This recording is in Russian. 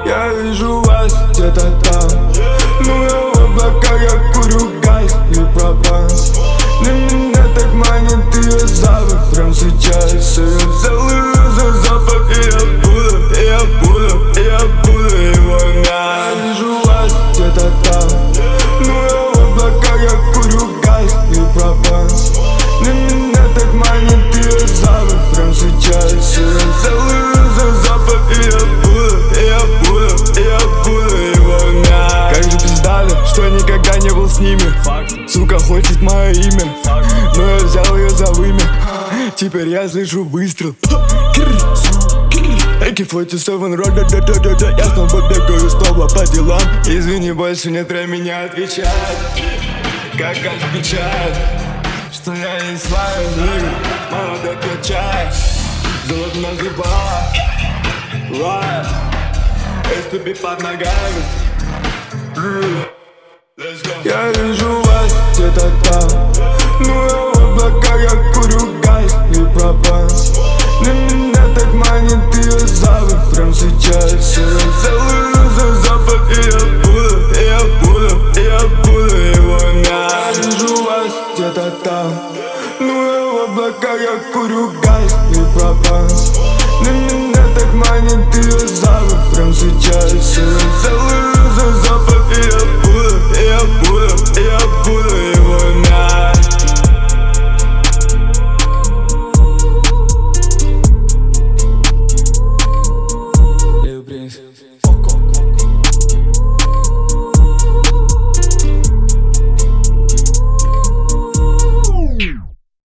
Я вижу вас где-то там, но я в облаках, я курю гайс и пропан. Для меня так манит ее запах прям сейчас. Я целую за запах, и я буду его мять. Я вижу вас где-то там, но я в облаках, я курю гайс и пропан. Для меня так манит ее запах прям сейчас. Я целую за запах, и я буду его мять. Как же пиздато, что я никогда не был с ними. Сука хочет мое имя, но я взял ее за вымя. Теперь я слышу выстрел. AK-47 рода, да-да-да-да. Я снова бегаю снова по делам. Извини, больше нет времени отвечать. Как печаль, что я не славен мир. Мама докачай, золото на зубах. SPB под ногами. Я вижу вас где-то там, но я в облаках, я курю гайс и пропан. Для меня так манит ее запах прям сейчас. Я целую за запах, и я буду его мять. Я вижу вас где-то там, но я в облаках, я курю гайс и пропан. Для меня так манит ее запах прям сейчас. Я целую за запах, и я буду его мять. Lil Prince.